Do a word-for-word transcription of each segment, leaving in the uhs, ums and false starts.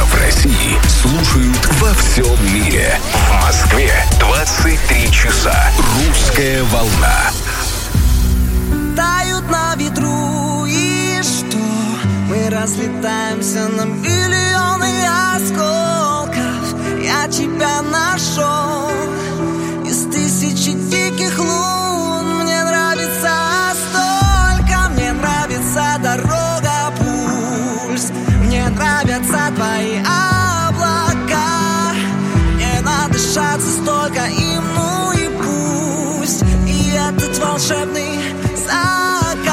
в России слушают во всем мире. В Москве двадцать три часа. Русская волна. Тают на ветру, и что? Мы разлетаемся на миллионы осколков. Я тебя нашел из тысячи диких лун. Мне нравится столько, мне нравится дорога, пульс. Мне нравятся твои облака. Мне надышаться столько им, ну и пусть. И этот волшебный закат.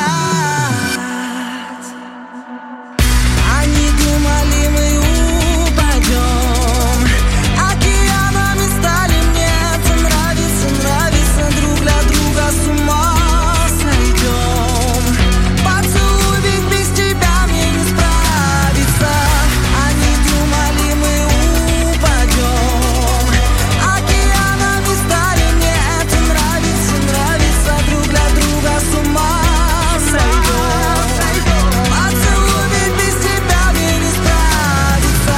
Они думали, мы упадем, океанами стали. Мне это нравится, нравится. Друг для друга с ума сойдем. Поцелуй, ведь без тебя мне не справиться. Они думали, мы упадем, океанами стали. Мне это нравится, нравится. Друг для друга с ума сойдем. Поцелуй, ведь без тебя мне не справиться.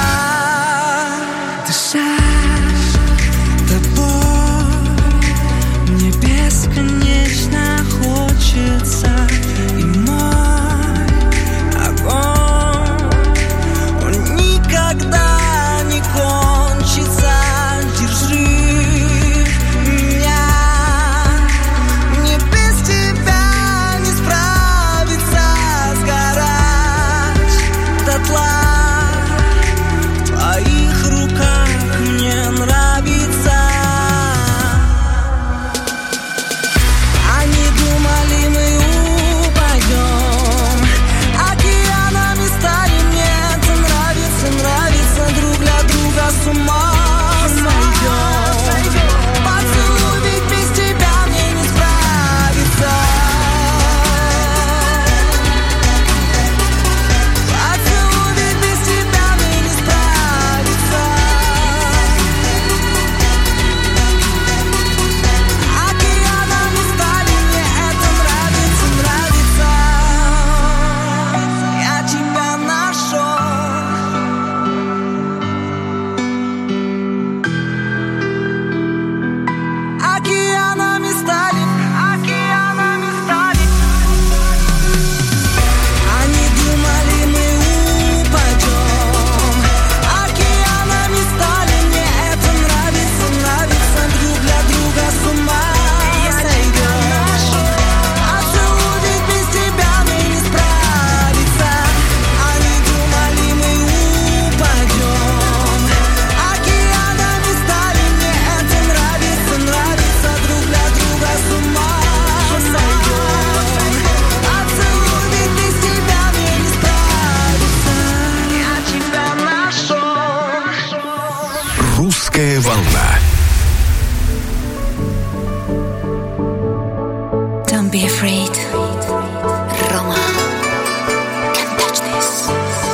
Дышать тобой мне бесконечно хочется. И мой огонь, он никогда не кончится. Держи меня, мне без тебя не справиться. Сгорать дотла в твоих руках мне нравится. Они думали, мы упадем, океанами стали. Мне это нравится, нравится. Друг для друга с ума сойдем. Поцелуй, ведь без тебя мне не справиться. Поцелуй, ведь без тебя мне не справиться. Океанами стали. Мне это нравится, нравится. Я тебя нашел. Океанами стали, океанами стали. Они думали, мы упадем, океанами стали. Мне это нравится, нравится. Друг для друга с ума сойдем. Поцелуй, ведь без тебя мне не справиться. Они думали, мы упадем, океанами стали. Мне это нравится, нравится. Друг для друга с ума сойдем. Поцелуй, ведь без тебя мне не справиться. Я тебя нашел. Русская волна. Don't be afraid, Roma. Can't touch this.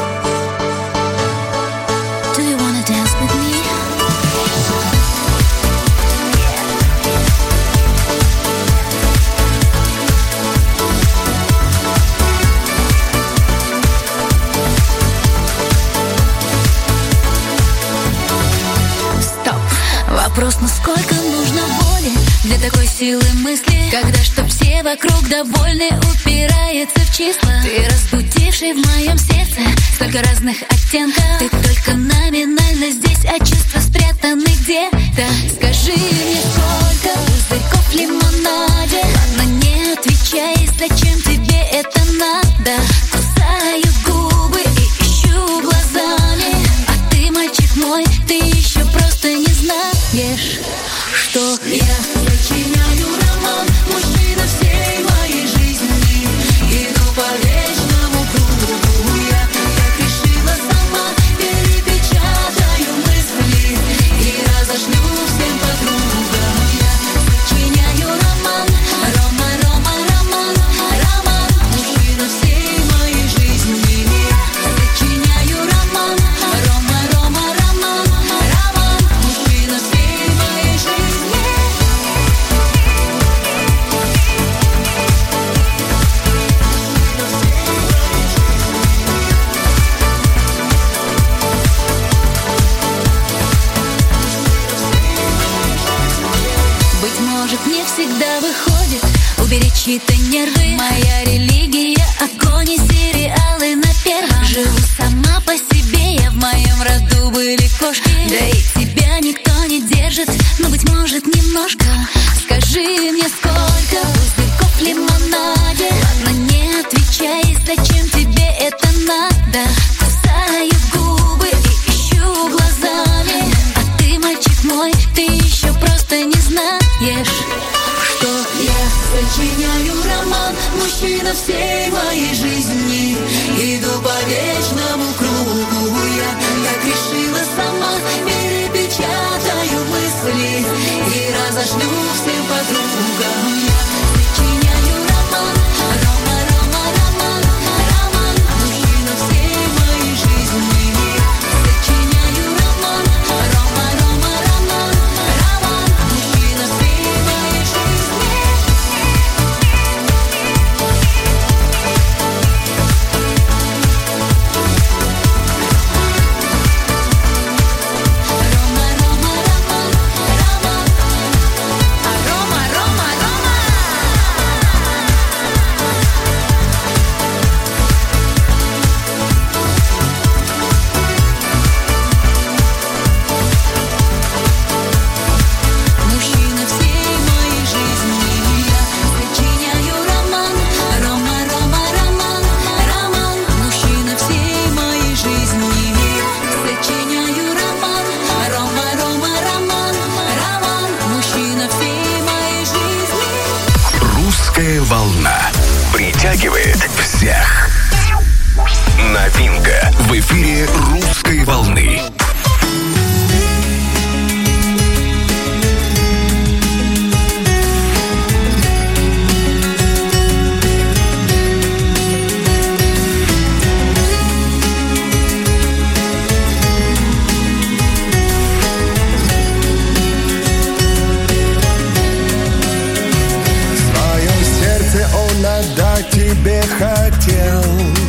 Do you wanna dance with me? Стоп. Вопрос, насколько нужно воли для такой силы мысли, когда чтоб все вокруг довольны, упирается в числа. Ты разбудивший в моем сердце столько разных оттенков. Ты только номинально здесь, а чувства спрятаны где-то. Скажи мне, сколько пузырьков в лимонаде? Ладно, не отвечай, зачем тебе это надо? Кусаю губы и ищу глазами. А ты, мальчик мой, ты еще просто не знаешь, что я сочиняю роман. Мужчина всей моей жизни. Иду по вечному кругу. Я так решила сама. Перепечатаю мысли и разошлю всем подругам. Я сочиняю роман. Рома, Рома, роман, роман. Мужчина всей чьи-то нервы. Моя религия, огонь и сериалы на первом. Живу сама по себе, я в моем роду были кошки. Да и тебя никто не держит, но, быть может, немножко. Скажи мне, сколько пузырьков в лимонаде? Ладно, не отвечай, зачем тебе это надо? Кусаю губы и ищу глазами. А ты, мальчик мой, ты еще просто не знаешь, что я сочиняю роман, мужчина всей моей жизни. Иду по вечному кругу, я так решила сама. Перепечатаю мысли и разошлю всем подругам. Я сочиняю роман, Рома, Рома, роман, роман, мужчина всей моей жизни. Сочиняю роман, Рома, Рома, роман, роман, мужчина всей моей жизни. Рома, Рома, роман, роман, а Рома, Рома, Рома. Мужчина всей моей жизни. Я сочиняю роман, Рома, Рома, роман, роман, мужчина всей моей жизни. Сочиняю роман, Рома, Рома, роман, роман, мужчина всей моей жизни. Русская волна притягивает всех. Новинка в эфире Русской волны. В своем сердце он отдать тебе хотел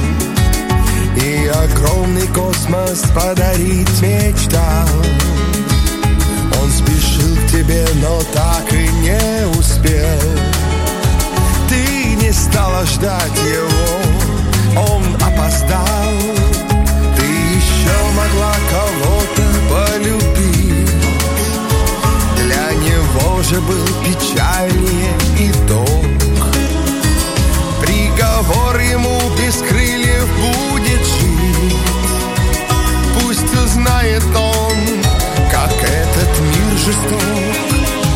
и огромный космос подарить мечтал. Он спешил к тебе, но так и не успел. Ты не стала ждать его, он опоздал. Ты еще могла кого-то полюбить. Для него же был печальнее итог. Приговор ему без крыльев будет жить. Пусть узнает он, как этот мир жесток.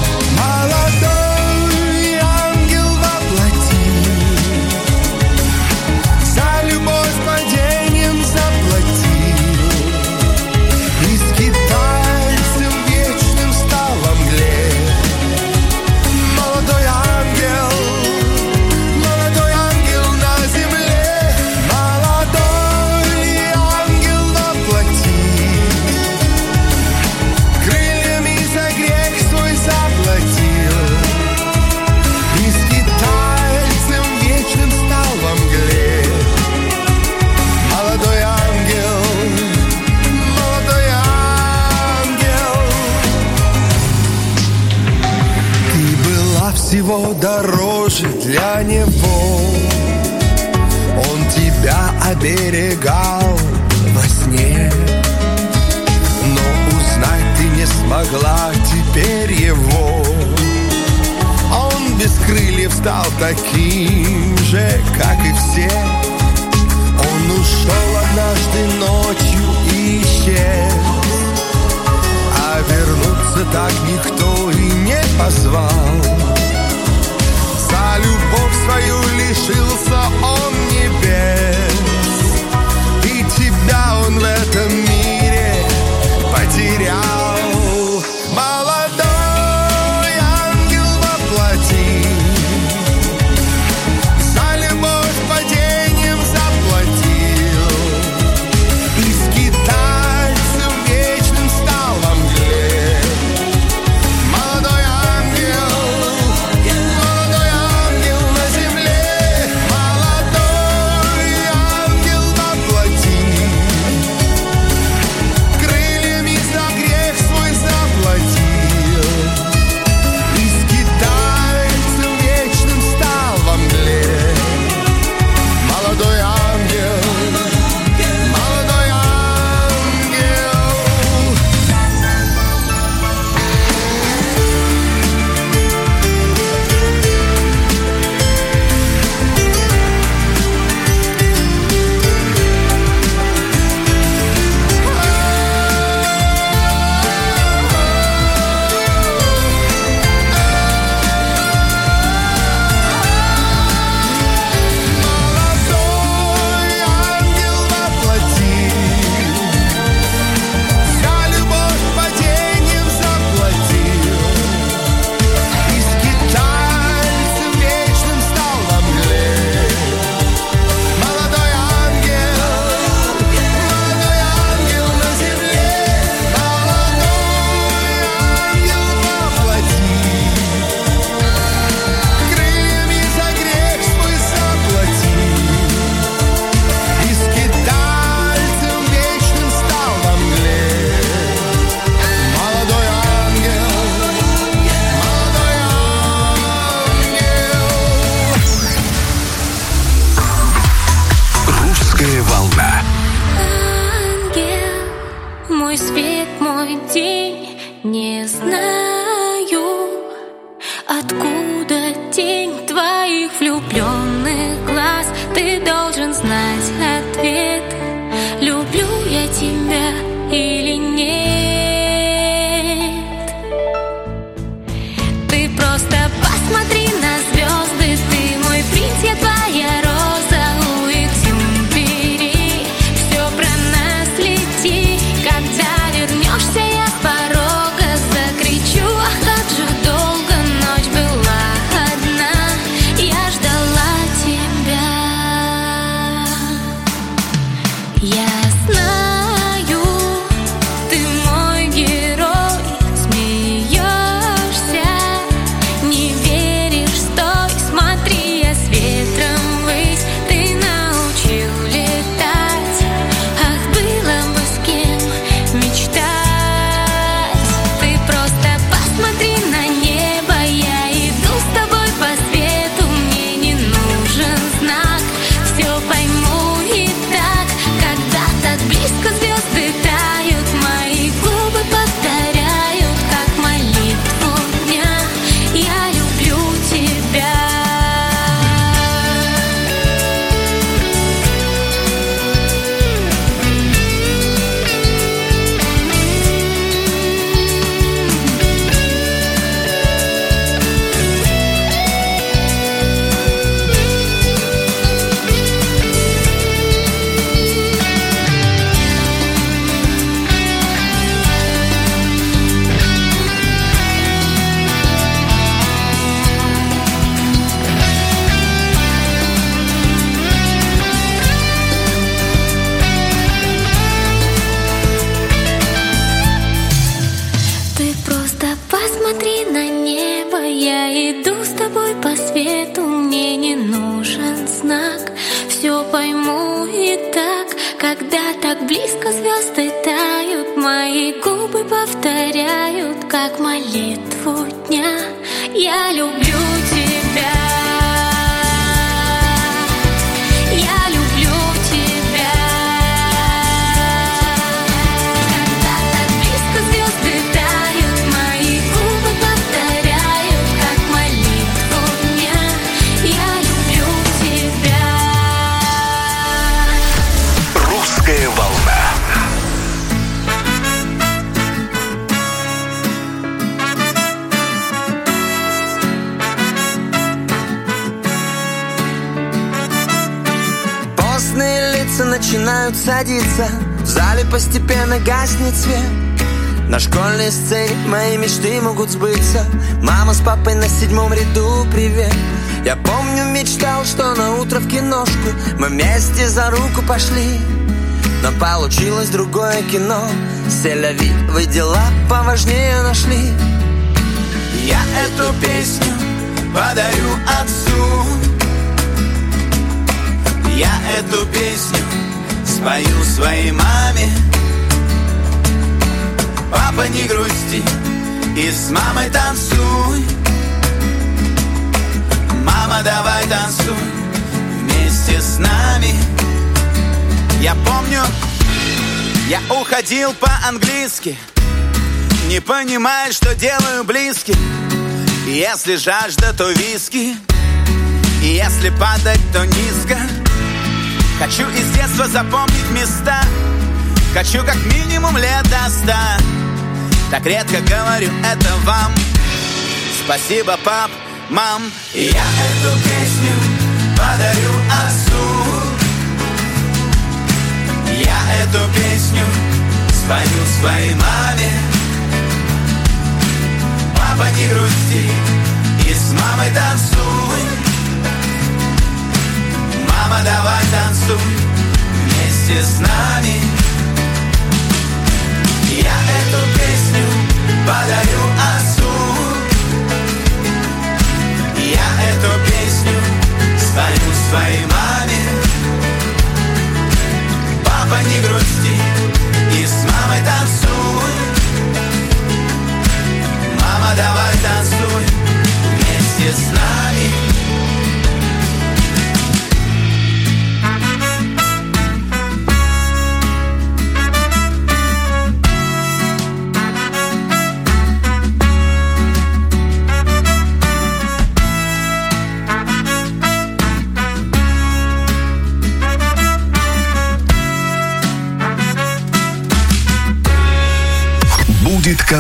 Молодой ангел воплоти, за любовь падением заплатил. И скитальцем вечным стал во мгле. Молодой ангел, молодой ангел на земле. Молодой ангел воплоти, крыльями за грех свой заплатил. И скитальцем вечным стал во мгле. Молодой ангел, молодой ангел. Ты была всего дороже для него. Он тебя оберегал во сне, но узнать ты не смогла теперь его. Он без крыльев стал таким же, как и все. Он ушел однажды ночью и исчез, а вернуться так никто и не позвал. За любовь свою лишился он небес, и тебя он в этом мире потерял. Молодой ангел воплоти, за любовь Русская волна. Ангел, мой свет, мой день, не знаю, откуда тень твоих влюбленных глаз. Ты должен знать ответ, люблю я тебя или нет. Ты просто посмотри на звезды, ты мой принц, я твоя роза у Экзюпери. Все про нас лети, когда вернешься, я с порога закричу: ах, как же долго ночь была одна, я ждала тебя. Я знаю, ты мой герой, смеешься, не веришь, стой, смотри, я с ветром ввысь, ты научил летать. Ах, было бы с кем мечтать. Ты просто посмотри на небо, я иду с тобой по свету, мне не нужен знак, все пойму и так, когда так близко звезды тают, мои губы повторяют, как молитву дня: я люблю тебя. Ты просто посмотри на небо, я иду с тобой по свету, мне не нужен знак, все пойму и так, когда так близко звезды тают, мои губы повторяют, как молитву дня: я люблю тебя. Я люблю тебя. Когда так близко звезды тают, мои губы повторяют, как молитву дня: я люблю тебя. Русская волна. Постные лица начинают садиться, в зале постепенно гаснет свет. На школьной сцене мои мечты могут сбыться. Мама с папой на седьмом ряду, привет. Я помню, мечтал, что на утро в киношку мы вместе за руку пошли. Но получилось другое кино. Сель-ля-ви, вы дела поважнее нашли. Я эту песню подарю отцу. Я эту песню спою своей маме. Папа, не грусти и с мамой танцуй. Мама, давай танцуй вместе с нами. Я помню, я уходил по-английски, не понимая, что делаю близким. Если жажда, то виски, и если падать, то низко. Хочу из детства запомнить места, хочу как минимум лет до ста. Так редко говорю это вам. Спасибо, пап, мам. И я эту песню подарю отцу. Я эту песню спою своей маме. Папа, не грусти и с мамой танцуй. Мама, давай танцуй вместе с нами. Я эту песню подарю отцу. Я эту песню спою своей маме. Папа, не грусти и с мамой танцуй. Мама, давай танцуй вместе с нами.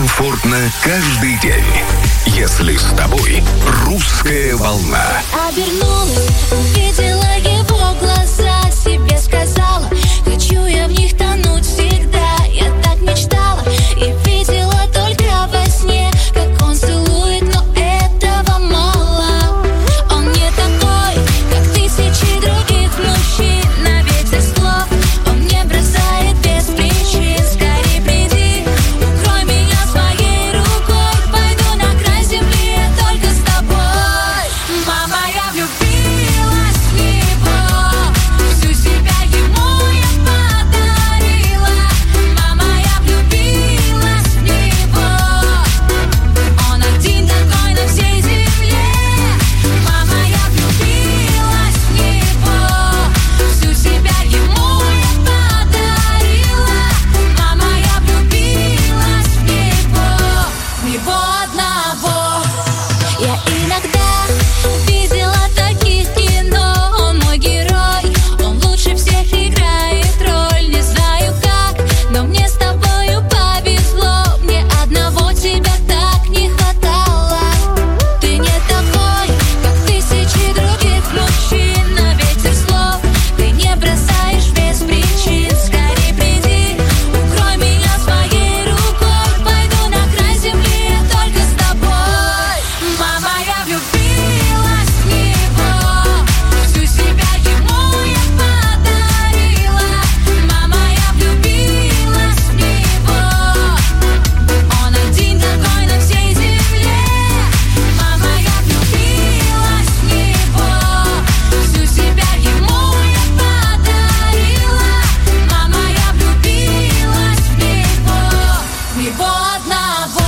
комфортно каждый день. Если с тобой «Русская волна». Обернулась, увидела его глаза, себе сказала: хочу я в них тонуть всегда. Я так мечтала и видела только во сне, как он целует, но этого мало. Он не такой, как тысячи других мужчин. На ветер слов он не бросает без причин. Скорей приди, укрой меня своей рукой. Пойду на край земли только с тобой. Мама, я влюбилась в него, всю себя ему я подарила. Мама, я влюбилась в него, он один такой на всей земле. Мама, я влюбилась в него, всю себя ему я подарила. Мама, я влюбилась в него, в него одного. Я иногда видела таких кино. Он мой герой, он лучше всех играет роль. Не знаю как, но мне с тобою повезло. Мне одного тебя так не хватало. Ты не такой, как тысячи других мужчин. На ветер слов ты не бросаешь без причин. Скорей приди, укрой меня своей рукой. Пойду на край земли только с тобой. Мама, я влюбилась в него, всю себя ему я подарила. Мама, я влюбилась в него, он один такой на всей земле. Мама, я влюбилась в него, всю себя ему я подарила. Мама, я влюбилась в него, в него одного.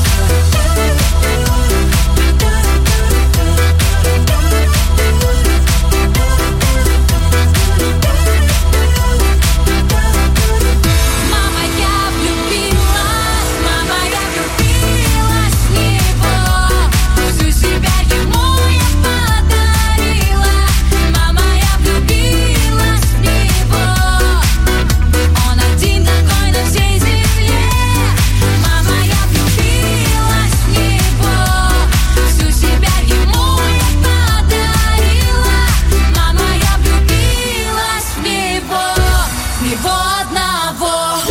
Мама, я влюбилась, мама, я влюбилась в него, всю себя ему я подарила. Мама, я влюбилась в него, он один такой на всей земле. Мама, я влюбилась в него, всю себя ему я подарила. Мама, я влюбилась в него, в него одного.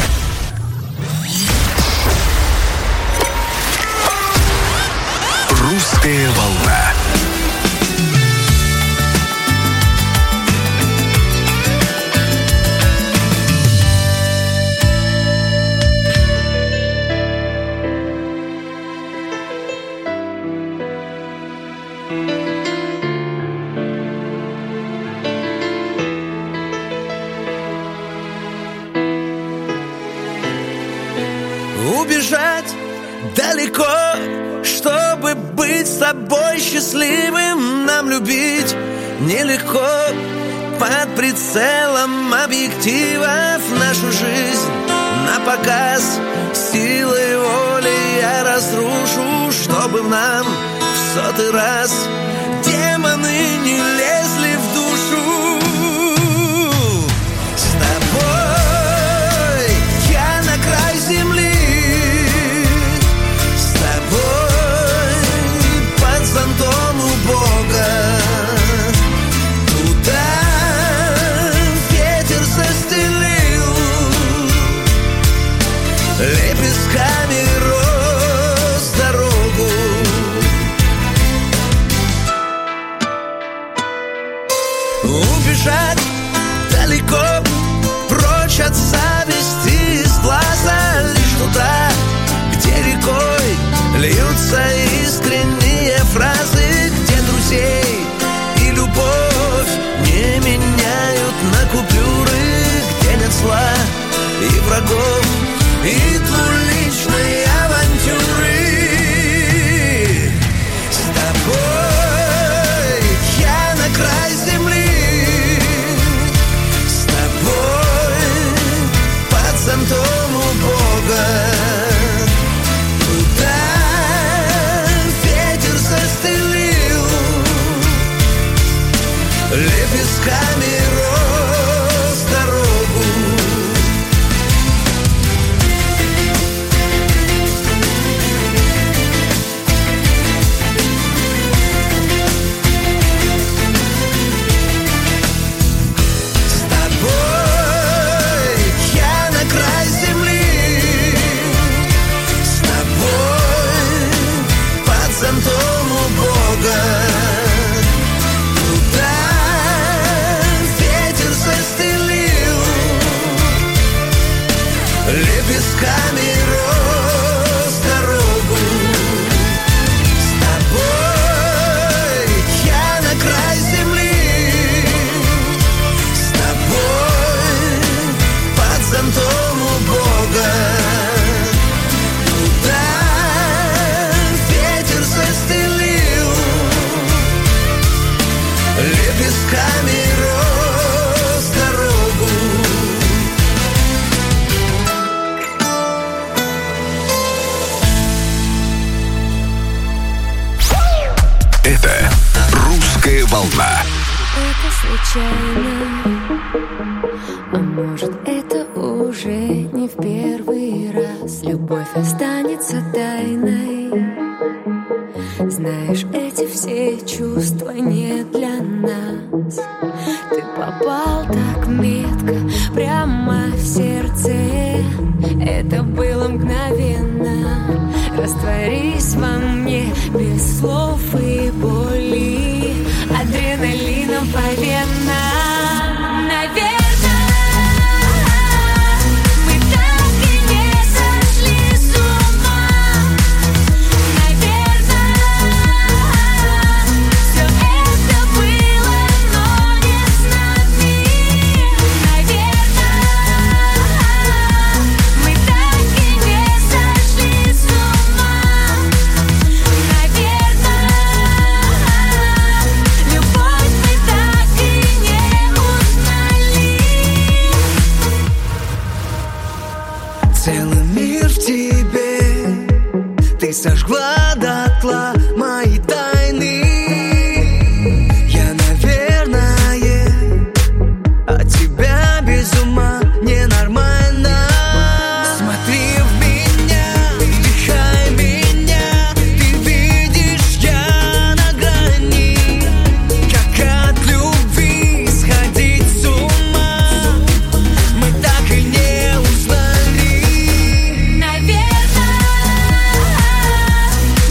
«Русская волна». Убежать далеко, чтобы быть с тобой счастливым. Нам любить нелегко, под прицелом объективов нашу жизнь на показ. Силой воли я разрушу, чтобы в нам в сотый раз демоны не лезли в душу. С тобой я на край земли, с тобой под зонтом у Бога. Туда ветер застелил лепестками роз дорогу. Убежать далеко, прочь от зависти из глаза, лишь туда, где рекой льются искренние фразы, где друзей и любовь не меняют на купюры, где нет зла и врагов, и двуличных волна. Это случайно, а может это уже не в первый раз. Любовь останется тайной. Знаешь, эти все чувства не для нас. Ты попал так метко, прямо в сердце. Это было мгновенно. Растворись во мне без слов и боли, адреналином по венам. Наверное, сожгла дотла мои тайны. Я, наверное, от тебя без ума ненормально. Смотри в меня, вдыхай меня. Ты видишь, я на грани. Как от любви сходить с ума мы так и не узнали. Наверное,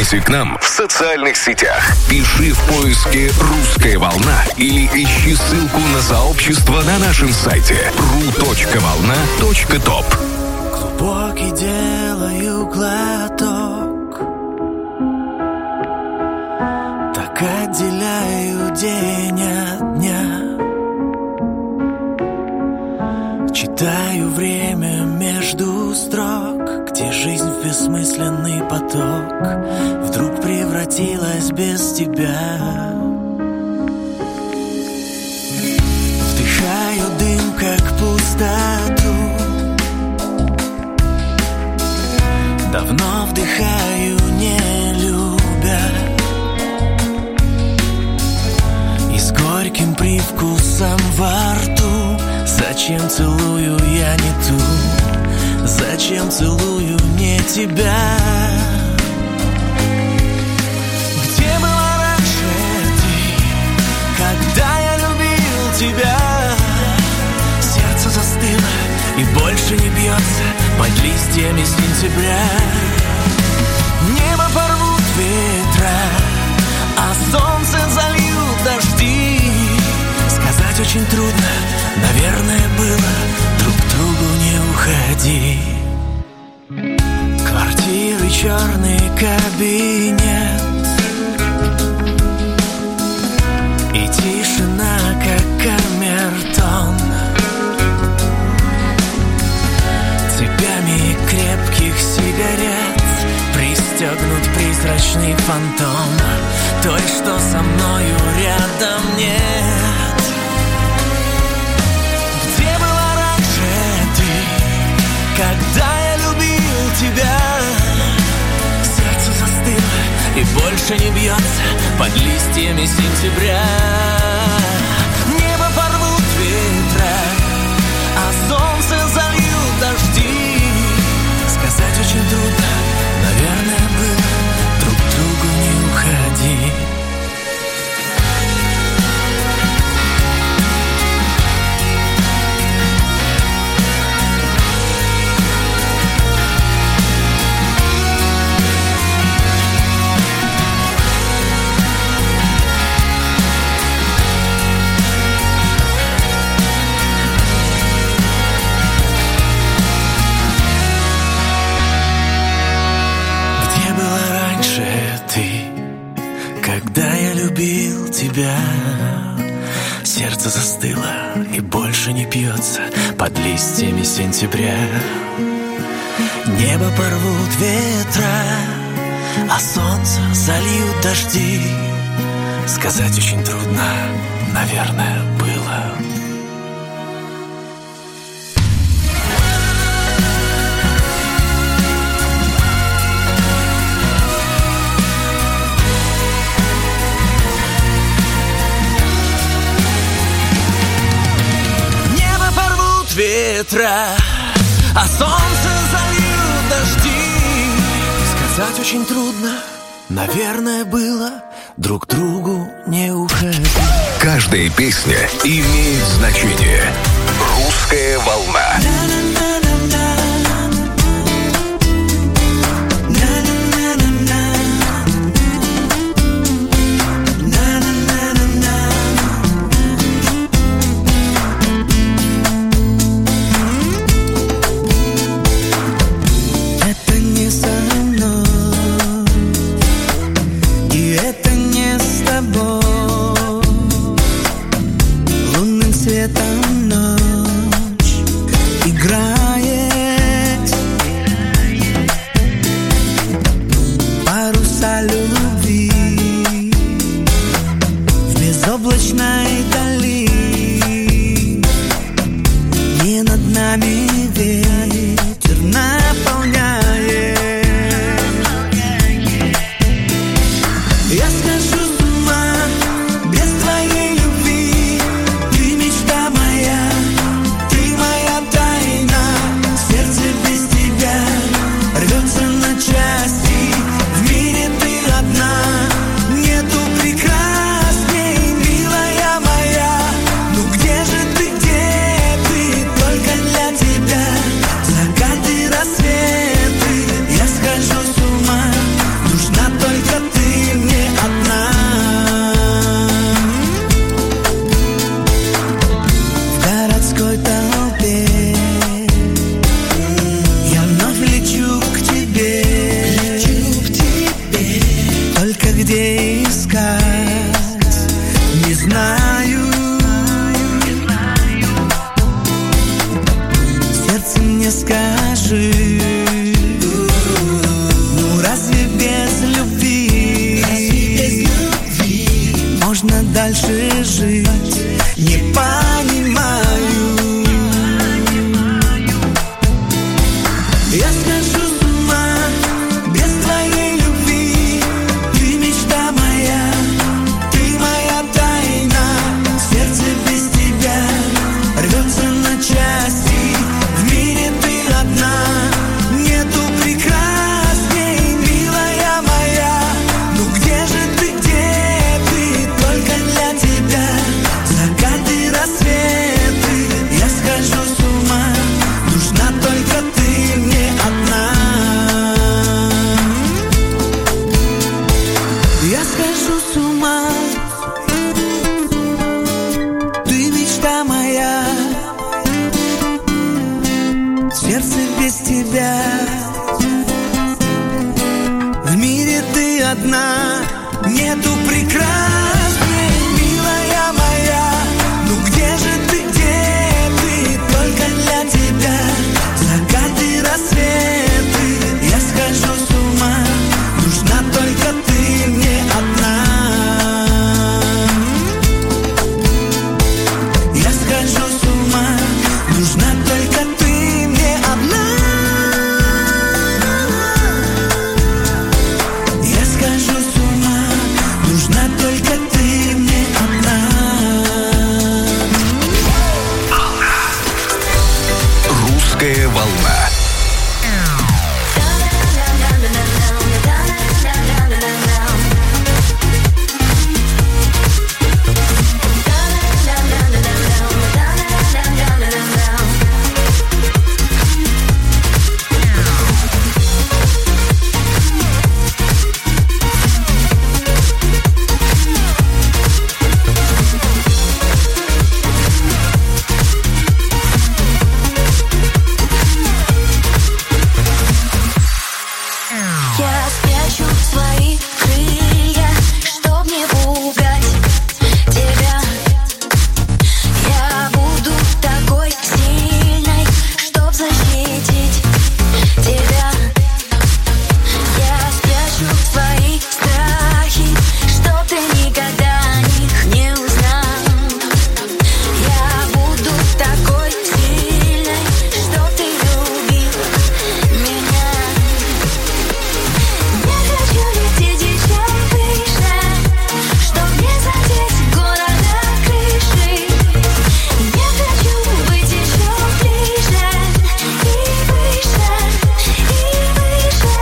Присоединяйся к нам в социальных сетях. Пиши в поиске «Русская волна» или ищи ссылку на сообщество на нашем сайте ру точка волна точка топ. Глубокий делаю глоток, так отделяю день от дня. Читаю время между строк, где жизнь в бессмысленный поток вдруг превратилась без тебя. Вдыхаю дым, как пустоту, давно вдыхаю, не любя, и с горьким привкусом во рту. Зачем целую я не ту? Зачем целую не тебя? Где была раньше ты, когда я любил тебя? Сердце застыло и больше не бьется под листьями сентября. Небо порвут ветра, а солнце зальют дожди. Сказать очень трудно, наверное, было: друг к другу не уходи. Квартиры, черный кабинет и тишина, как камертон. Цепями крепких сигарет пристегнут призрачный фантом той, что со мною рядом нет. Где была раньше ты, когда я любил тебя? Сердце застыло и больше не бьется под листьями сентября. Небо порвут ветра, а солнце зальют дожди. Сказать очень трудно, наверное, было: друг к другу не уходи. Когда я любил тебя, сердце застыло и больше не пьется под листьями сентября. Небо порвут ветра, а солнце зальют дожди. Сказать очень трудно, наверное, было. Ветра, а солнце зальют дожди. Сказать очень трудно, наверное, было: друг к другу не уходи. Каждая песня имеет значение. Русская волна. Светом ночь играет, паруса любви в безоблачной дали. Не над нами ветер наполняет. Я схожу с ума без твоей любви. Ты мечта моя, ты моя тайна. Сердце без тебя рвется на части. В мире ты одна, нету прекрасней, милая моя. знаю. Сердце мне скажи, ну разве без любви можно дальше жить? Не понимаю. Я схожу с ума без твоей любви. Ты мечта моя, ты моя тайна. Сердце без тебя рвется на части. В мире ты одна, нету прекрасней, милая моя. Ну где же ты, где ты? Только для тебя закаты, рассветы. Я схожу с ума, нужна только ты мне одна. Я схожу с ума, ты мечта моя. Сердце без тебя, в мире ты одна, нету прекрасней, милая моя. Ну где же ты, где ты? Только для тебя закаты, рассветы. Я схожу с ума, нужна только ты мне одна. Я схожу с ума, нужна только ты мне одна. Я схожу с ума, нужна только ты мне одна. Русская волна. Я спрячу свои крылья, чтоб не пугать тебя. Я буду такой сильной, чтоб защитить тебя. Я спрячу свои страхи, чтоб ты никогда их не узнал. Я буду такой сильной, чтоб ты любил меня. Я хочу лететь еще выше, чтоб не задеть города крышей. Я хочу быть еще ближе и выше, и выше.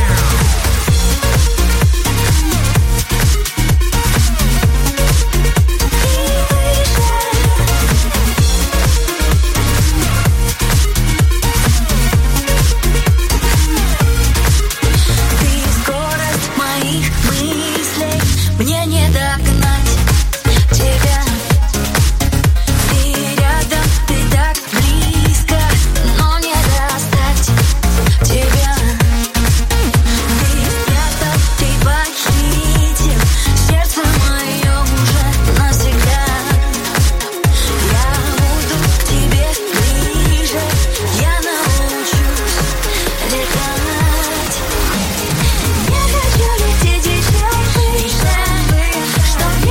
Ты скорость моих мыслей, мне не догнать тебя. Ты рядом, ты так близко, но не достать тебя. Ты спрятал, ты похитил сердце мое уже навсегда. Я буду к тебе ближе, я научусь летать. Я хочу лететь еще выше, чтоб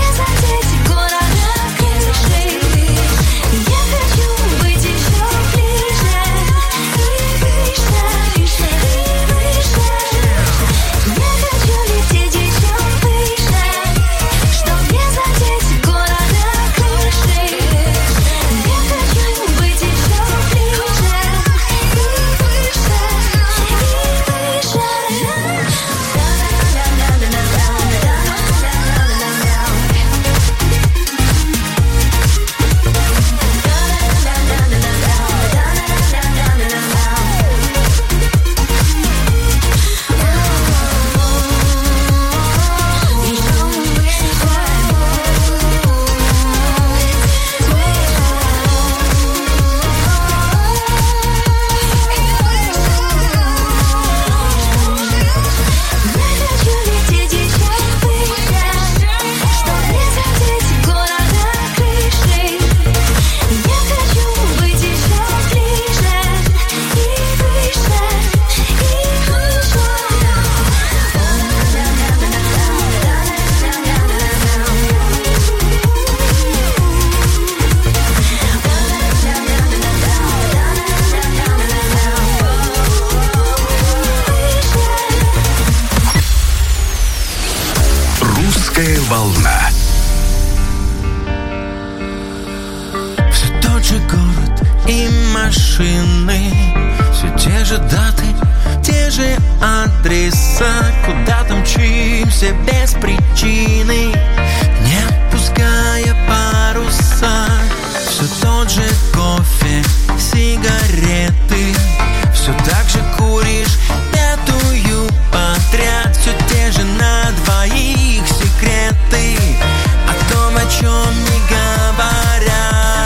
же город и машины, все те же даты, те же адреса. Куда-то мчимся без причины, не отпуская паруса. Все тот же кофе, сигареты, все так же куришь пятую подряд. Все те же на двоих секреты о том, о чем не говорят.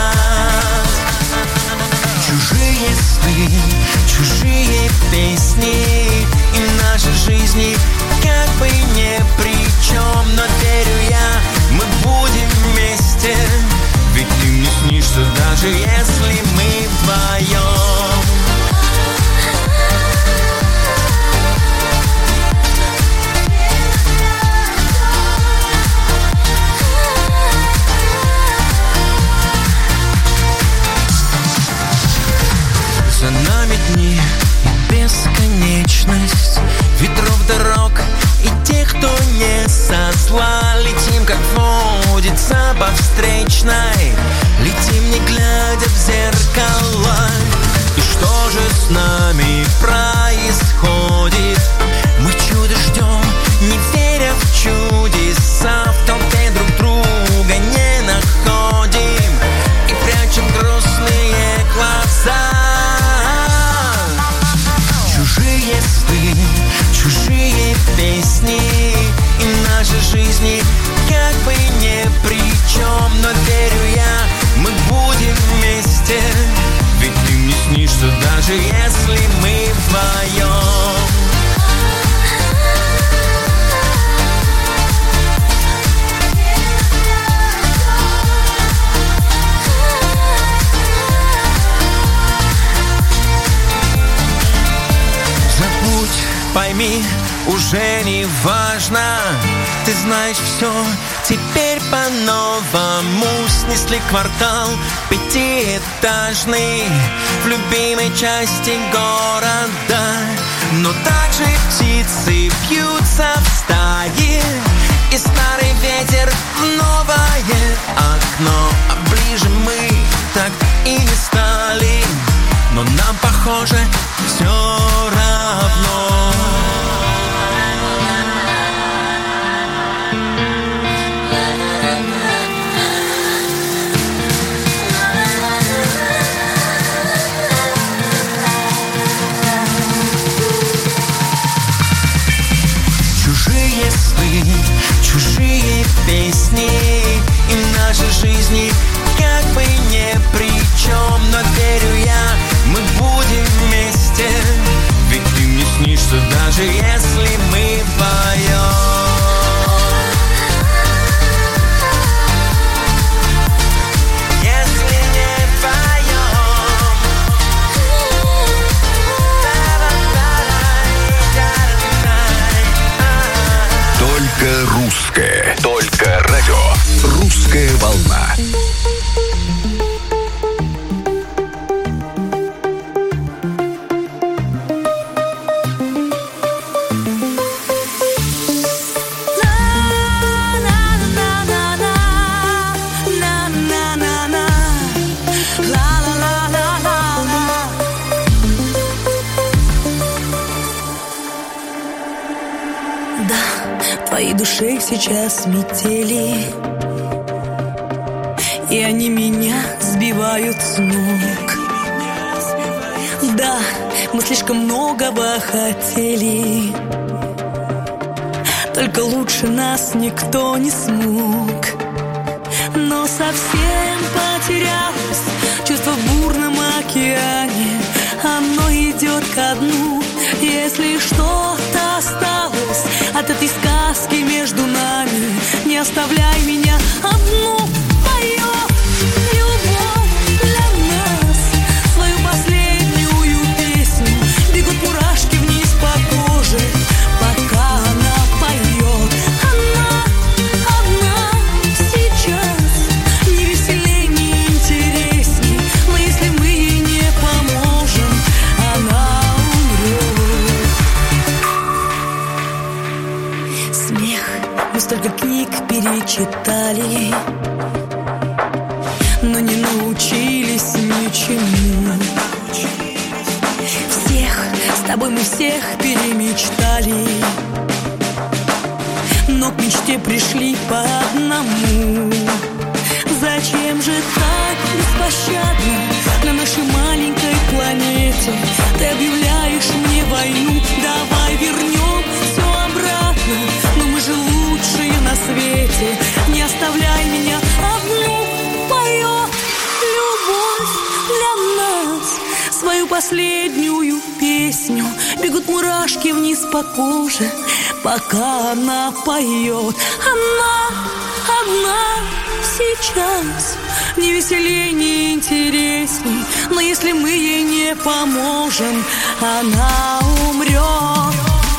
Чужие сны, чужие песни, и наши жизни как бы ни при чем. Но верю я, мы будем вместе, ведь ты мне снишься, даже если мы вдвоем. За нами дни и бесконечность, ветров дорог и тех, кто не со зла. Летим, как водится, по встречной, летим, не глядя в зеркала. И что же с нами происходит? Мы чудо ждем, не веря в чудеса. В толпе друг друга не находим и прячем грустные глаза. Чужие сны, чужие песни, и наши жизни как бы ни при чем. Но верю я, мы будем вместе, ведь ты мне снишься, даже если мы вдвоем. Пойми, уже не важно, ты знаешь все, теперь по-новому. Снесли квартал пятиэтажный в любимой части города. Но также птицы бьются в стае, и старый ветер в новое окно. А ближе мы так и не стали, но нам, похоже, все равно. Чужие сны, чужие песни, и наши жизни как бы ни при чем. Но верю я, мы будем вместе, ведь ты мне снишься, даже если мы вдвоем. Если не вдвоем. Только русское, только радио. Русская волна. Твоей душе сейчас метели, и они меня сбивают с ног. Да, мы слишком многого хотели, только лучше нас никто не смог. Но совсем потерялось чувство в бурном океане, оно идет ко дну. Если что-то осталось от этой сказки между нами, не оставляй меня одну. Поет любовь для нас свою последнюю песню. Бегут мурашки вниз по коже, пока она поет. Она одна сейчас, не веселей, не интересней. Но если мы ей не поможем, она умрет. Смех, мы столько книг перечитали, но не научились ничему. Всех, с тобой мы всех перемечтали, но к мечте пришли по одному. Зачем же так беспощадно на нашей маленькой планете ты объявляешь мне войну? Давай вернем все обратно, но мы же лучшие на свете. Не оставляй меня одну, поет любовь для нас свою последнюю песню. Бегут мурашки вниз по коже, пока она поет. Она одна сейчас, не веселей, не интересней, но если мы ей не поможем, она умрет.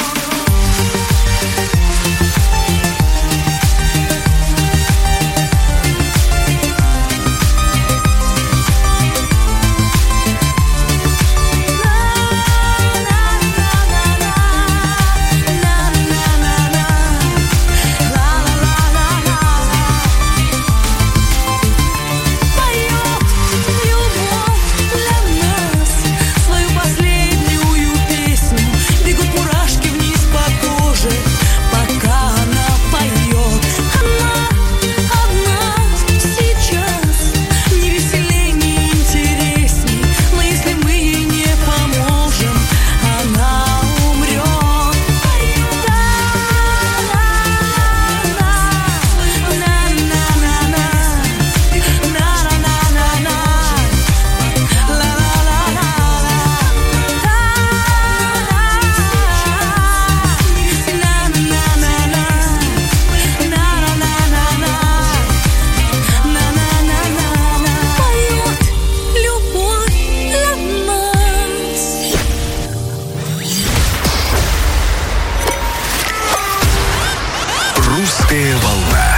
Русская волна.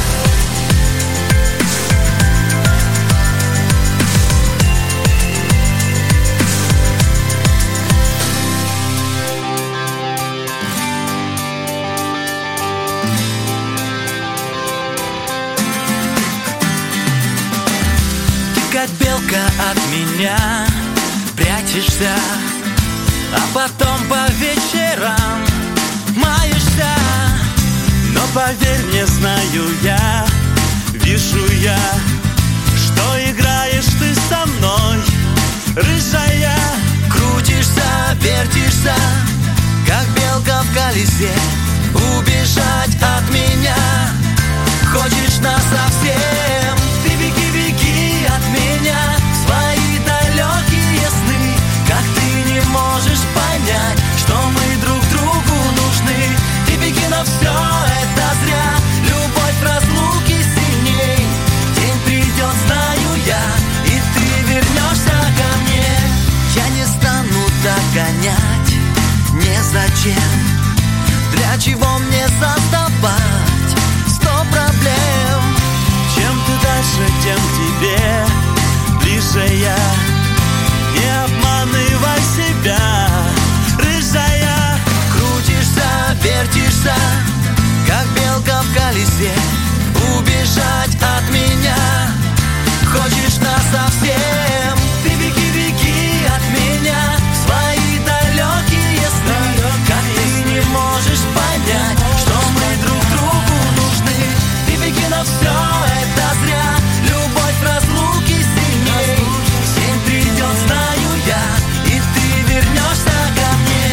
Ты как белка от меня прячешься, а потом по вечерам маешься. Но поверь мне, знаю я, вижу я, что играешь ты со мной, рыжая. Крутишься, вертишься, как белка в колесе. Убежать от меня хочешь насовсем. Ты беги, беги от меня в свои далекие сны. Как ты не можешь понять, что мы друг другу нужны. Ты беги, но все это зря. Любовь в разлуке сильней. День придет, знаю я, и ты вернешься ко мне. Я не стану догонять, незачем. Для чего мне создавать сто проблем? Чем ты дальше, тем тебе ближе я. Не обманывай себя, рыжая. Крутишься, вертишься, как белка в колесе. Убежать от меня хочешь насовсем. Ты беги, беги от меня в свои далекие сны. Как ты не можешь понять, что мы друг другу нужны. Ты беги, но все это зря. Любовь в разлуке сильней. День придет, знаю я, и ты вернешься ко мне.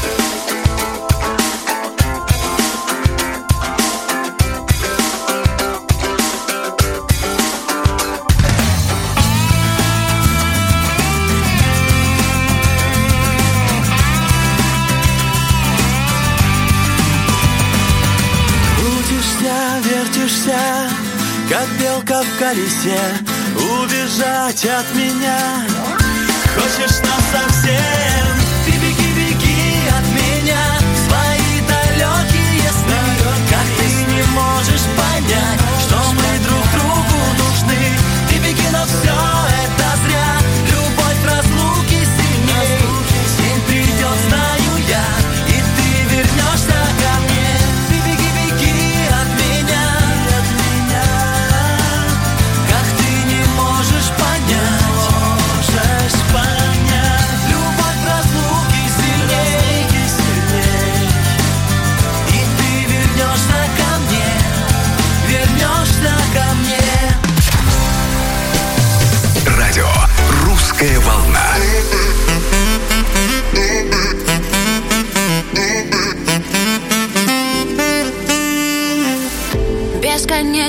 Вертишься, как белка в колесе. Убежать от меня хочешь насовсем. Ты беги, беги от меня в свои далекие сны. Как ты не можешь понять, что мы друг другу нужны. Ты беги, но все это зря. Любовь в разлуке сильней. День придет, знаю я, и ты вернешься ко мне. Ты беги, беги от меня. Как ты не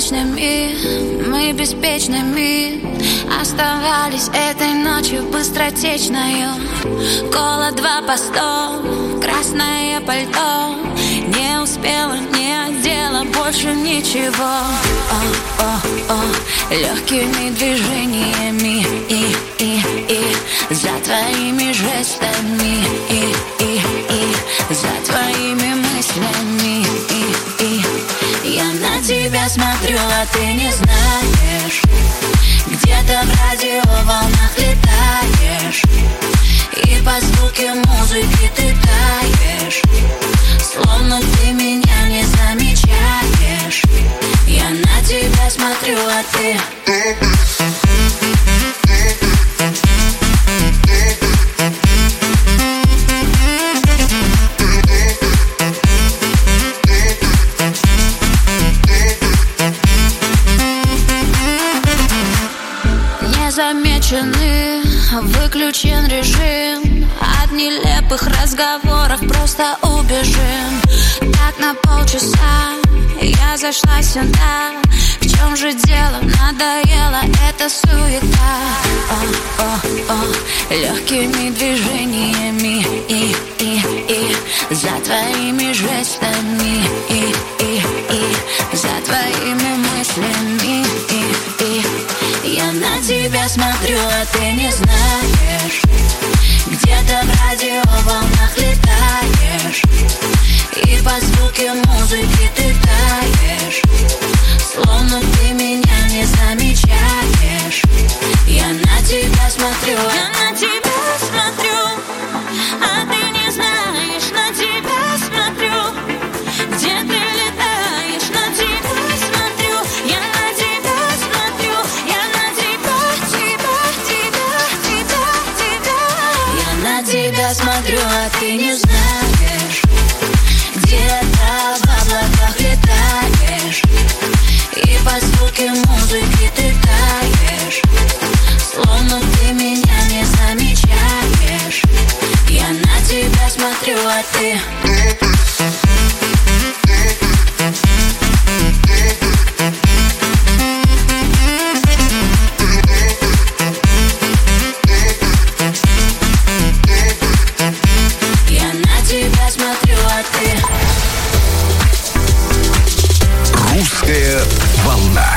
бесконечными, мы беспечными оставались этой ночью быстротечною. Кола два по сто, красное пальто, не успела, не одела больше ничего. О, о, о, легкими движениями и, и, и за твоими жестами и, и, и за твоими мыслями и, и я на тебя смотрю, а ты не знаешь. Где-то в радиоволнах летаешь, и по звуке музыки ты таешь, словно ты меня не замечаешь. Я на тебя смотрю, а ты незамеченный, выключен режим. От нелепых разговоров просто убежим. Так на полчаса я зашла сюда. В чем же дело? Надоела эта суета. О, о, о, легкими движениями и, и, и за твоими жестами и, и, и за твоими мыслями и, и я на тебя смотрю, а ты не знаешь. Где-то в радиоволнах летаешь, и по звуке музыки ты таешь, словно ты меня не замечаешь. Я на тебя смотрю, я на тебя смотрю, а ты не знаешь. На тебя смотрю, где ты летаешь. На тебя смотрю, я на тебя смотрю, я на тебя, тебя, тебя, тебя, тебя. Я на тебя смотрю, а ты не знаешь. Где-то в облаках летаешь, и по звуке музыки ты таешь, словно ты меня не замечаешь. Я на тебя смотрю, а ты я на тебя смотрю, а ты Русская волна.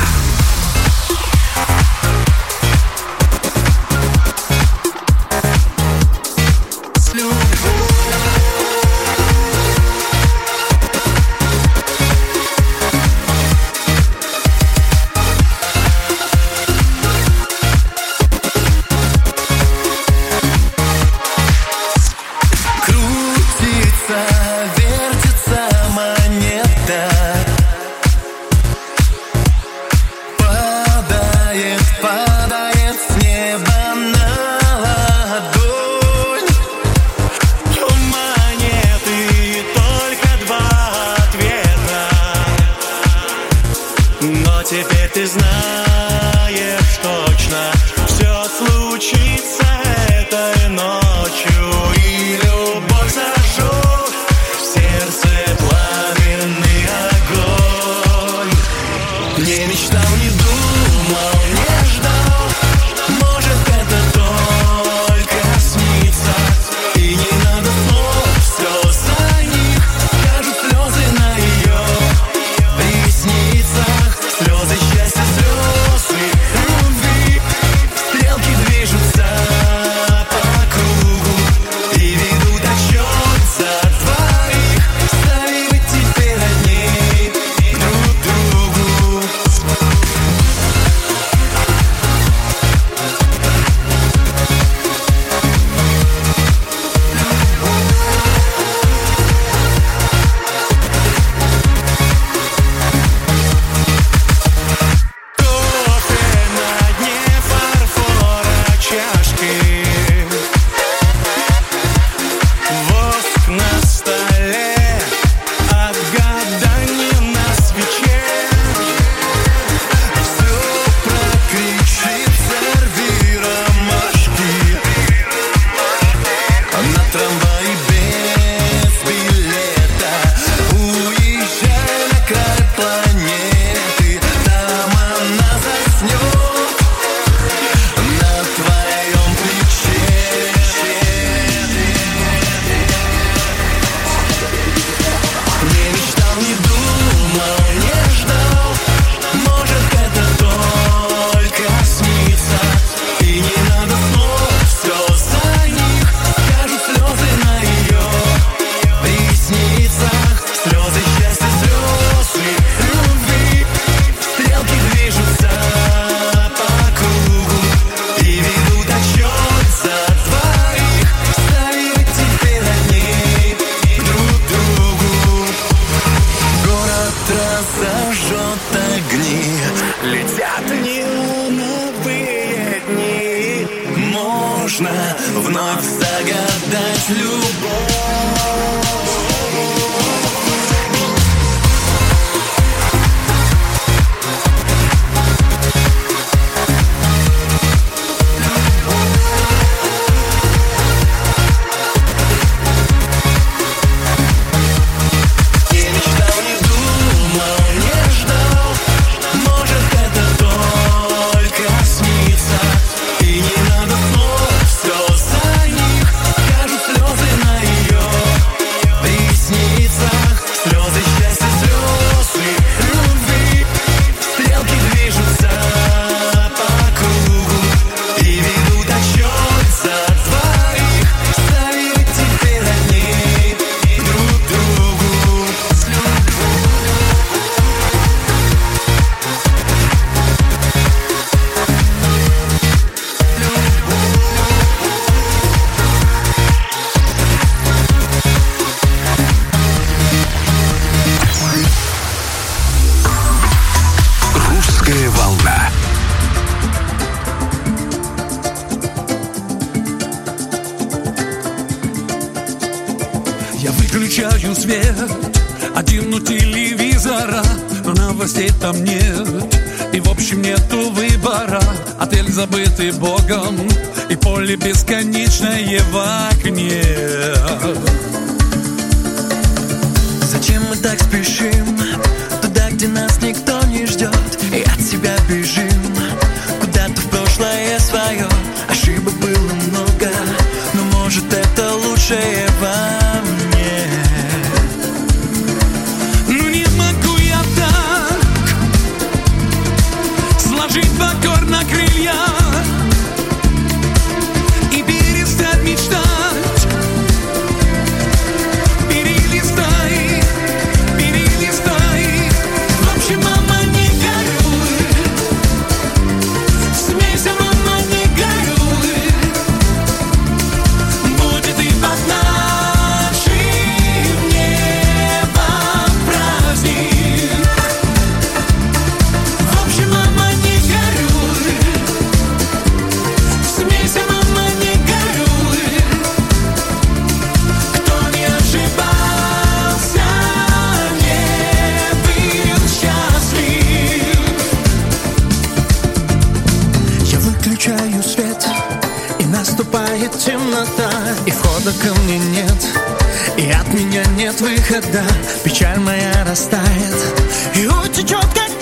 Теперь ты знаешь точно, все случится этой ночью, и любовь зажжет в сердце пламенный огонь. Не мечтал, не думал, не ждал, может это только снится, и не надо слов, слез за них, кажут слезы на ее ресницах. Слезы счастья, слезы любви, стрелки движутся по кругу и ведут отсчет за двоих. Стали быть теперь одни друг другу. Спят неоновые дни. Можно вновь загадать любовь. Выключаю свет, один у телевизора, но новостей там нет, и в общем нету выбора. Отель, забытый Богом, и поле бесконечное в окне. Зачем мы так спешим туда, где нас никто не ждет, и от себя бежим куда-то в прошлое свое? Ошибок было много, но может это лучшее во мне. Ну не могу я так сложить покорно крылья и перестать мечтать. Перелистай, перелистай. В общем, мама, не горюй. Смейся, мама, не горюй. Будет и под нашим небом праздник. В общем, мама, не горюй. Смейся, мама, не горюй. Кто не ошибался, не был счастлив. Я выключаю свет, и наступает темнота, и входа ко мне нет, и от меня нет выхода. Печаль моя растает и утечет, как